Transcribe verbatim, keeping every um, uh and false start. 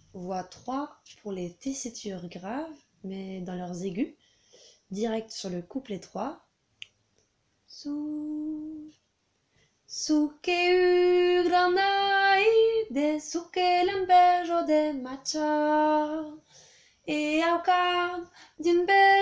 Voix trois pour les tessitures graves, mais dans leurs aigus, direct sur le couplet trois. Su, su que granai de su que lambejo de macha, e ao cabo de um beijo